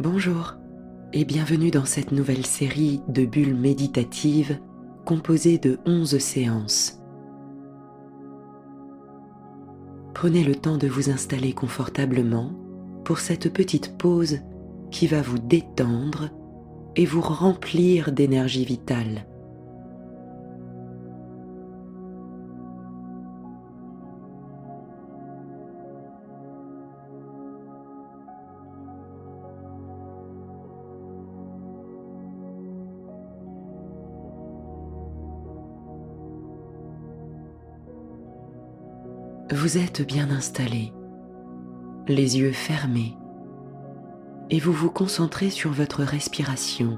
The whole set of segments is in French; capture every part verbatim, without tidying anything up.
Bonjour et bienvenue dans cette nouvelle série de bulles méditatives composée de onze séances. Prenez le temps de vous installer confortablement pour cette petite pause qui va vous détendre et vous remplir d'énergie vitale. Vous êtes bien installé, les yeux fermés, et vous vous concentrez sur votre respiration.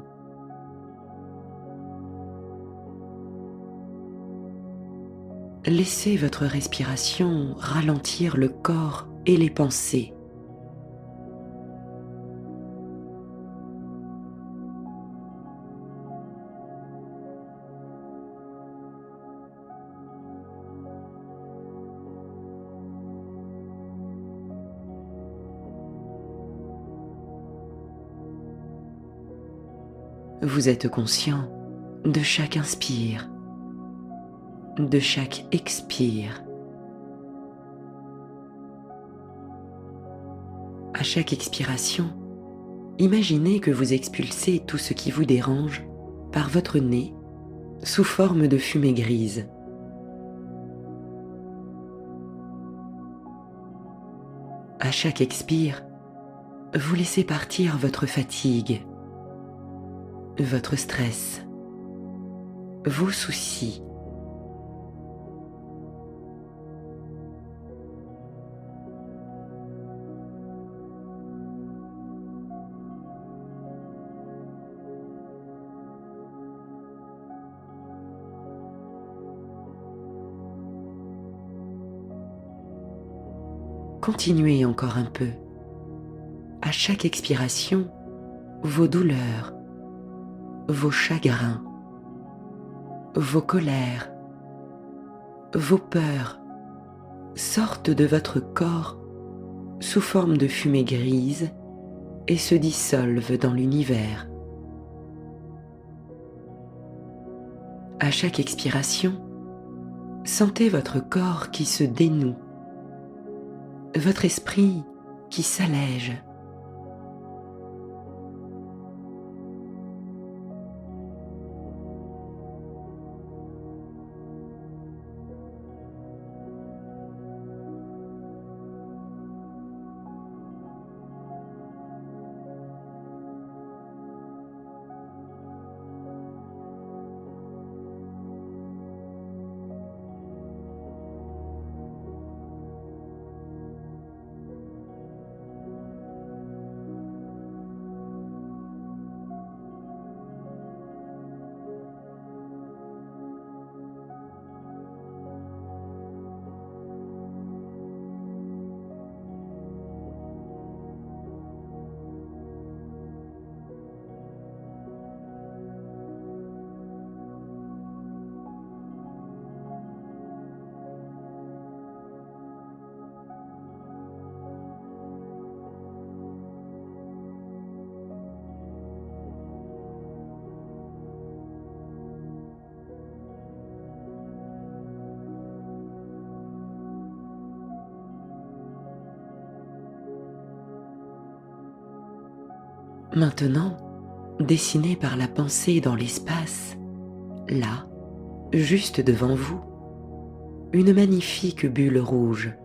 Laissez votre respiration ralentir le corps et les pensées. Vous êtes conscient de chaque inspire, de chaque expire. À chaque expiration, imaginez que vous expulsez tout ce qui vous dérange par votre nez sous forme de fumée grise. À chaque expire, vous laissez partir votre fatigue, votre stress, vos soucis. Continuez encore un peu. À chaque expiration, vos douleurs, vos chagrins, vos colères, vos peurs sortent de votre corps sous forme de fumée grise et se dissolvent dans l'univers. À chaque expiration, sentez votre corps qui se dénoue, votre esprit qui s'allège. Maintenant, dessinez par la pensée dans l'espace, là, juste devant vous, une magnifique bulle rouge.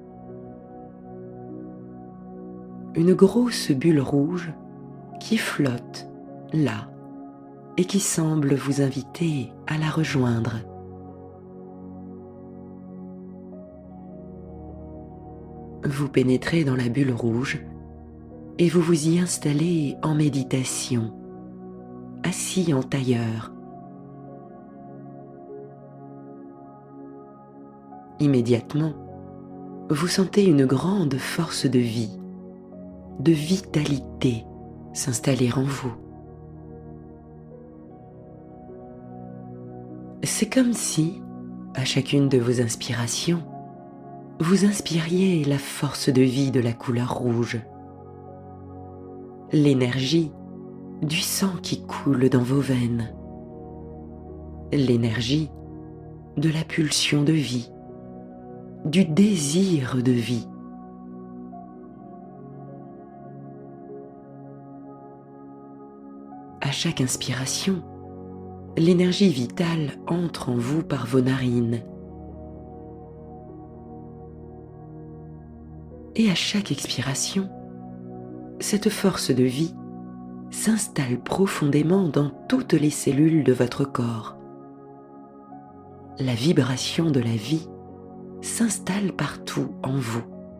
Une grosse bulle rouge qui flotte là et qui semble vous inviter à la rejoindre. Vous pénétrez dans la bulle rouge et vous vous y installez en méditation, assis en tailleur. Immédiatement, vous sentez une grande force de vie, de vitalité s'installer en vous. C'est comme si, à chacune de vos inspirations, vous inspiriez la force de vie de la couleur rouge. l'énergie du sang qui coule dans vos veines, l'énergie de la pulsion de vie, du désir de vie. À chaque inspiration, l'énergie vitale entre en vous par vos narines. Et à chaque expiration, cette force de vie s'installe profondément dans toutes les cellules de votre corps. La vibration de la vie s'installe partout en vous.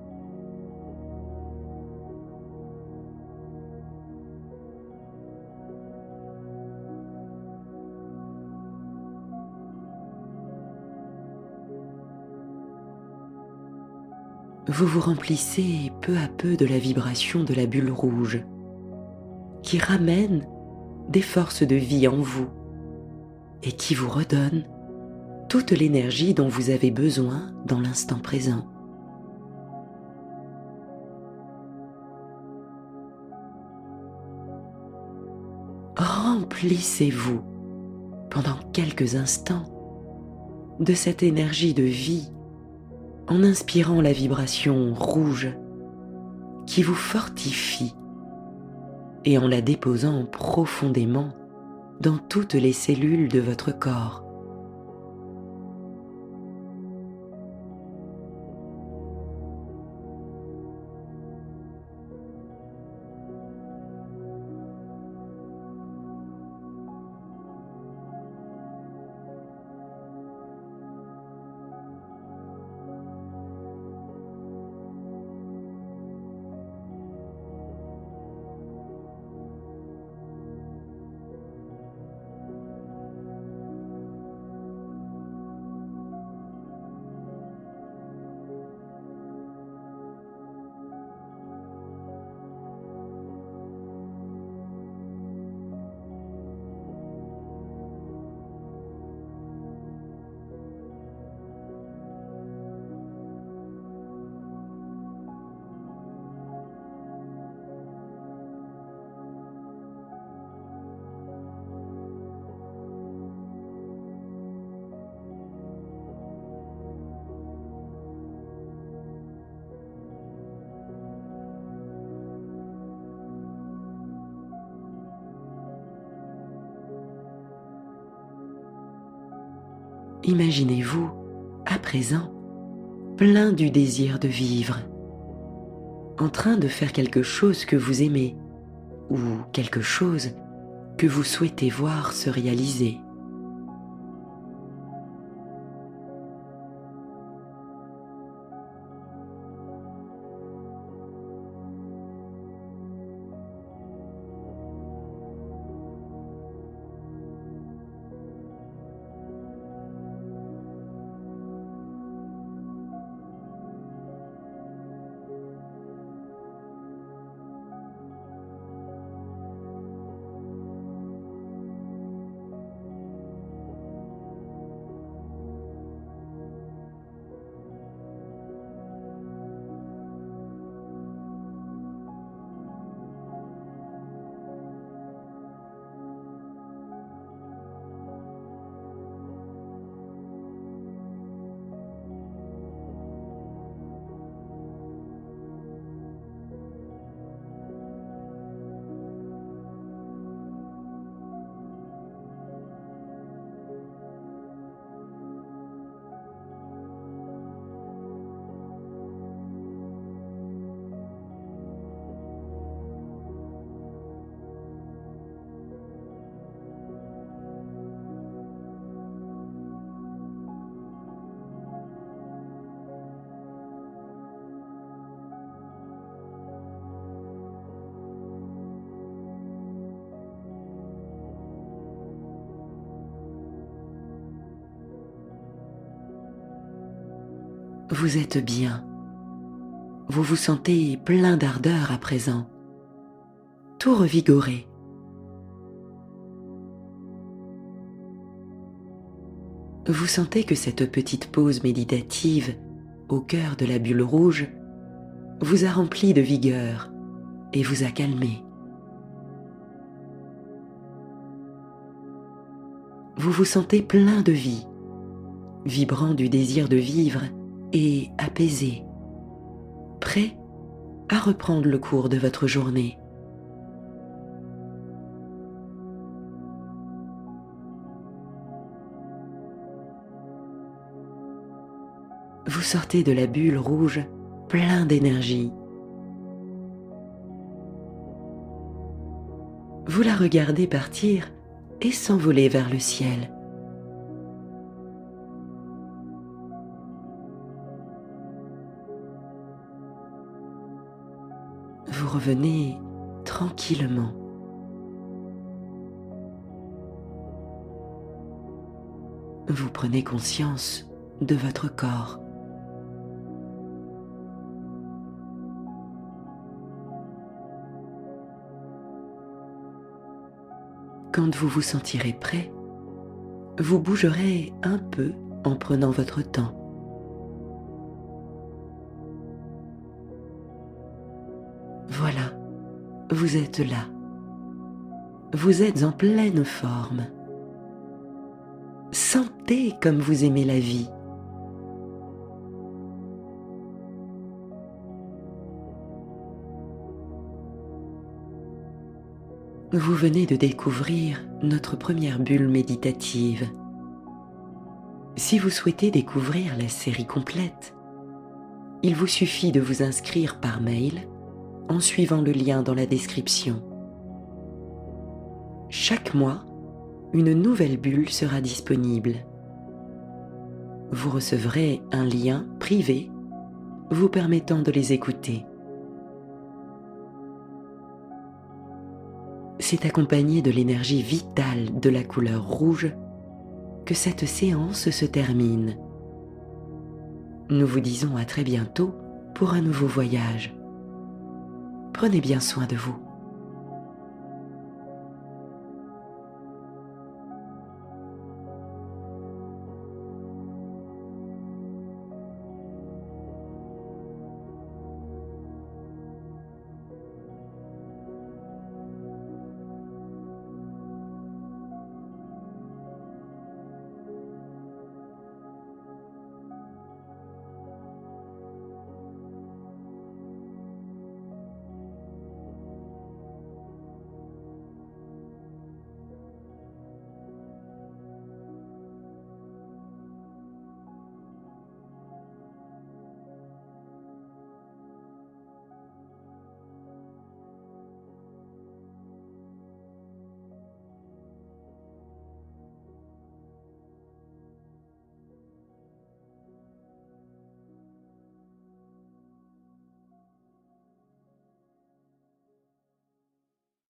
Vous vous remplissez peu à peu de la vibration de la bulle rouge, qui ramène des forces de vie en vous et qui vous redonne toute l'énergie dont vous avez besoin dans l'instant présent. Remplissez-vous pendant quelques instants de cette énergie de vie en inspirant la vibration rouge qui vous fortifie et en la déposant profondément dans toutes les cellules de votre corps. Imaginez-vous, à présent, plein du désir de vivre, en train de faire quelque chose que vous aimez ou quelque chose que vous souhaitez voir se réaliser. Vous êtes bien. Vous vous sentez plein d'ardeur à présent, tout revigoré. Vous sentez que cette petite pause méditative au cœur de la bulle rouge vous a rempli de vigueur et vous a calmé. vous vous sentez plein de vie, vibrant du désir de vivre et apaisé, prêt à reprendre le cours de votre journée. Vous sortez de la bulle rouge plein d'énergie. Vous la regardez partir et s'envoler vers le ciel. Vous revenez tranquillement. Vous prenez conscience de votre corps. Quand vous vous sentirez prêt, vous bougerez un peu en prenant votre temps. Voilà, vous êtes là. Vous êtes en pleine forme. Sentez comme vous aimez la vie. Vous venez de découvrir notre première bulle méditative. Si vous souhaitez découvrir la série complète, il vous suffit de vous inscrire par mail en suivant le lien dans la description. Chaque mois, une nouvelle bulle sera disponible. Vous recevrez un lien privé vous permettant de les écouter. C'est accompagné de l'énergie vitale de la couleur rouge que cette séance se termine. Nous vous disons à très bientôt pour un nouveau voyage. Prenez bien soin de vous.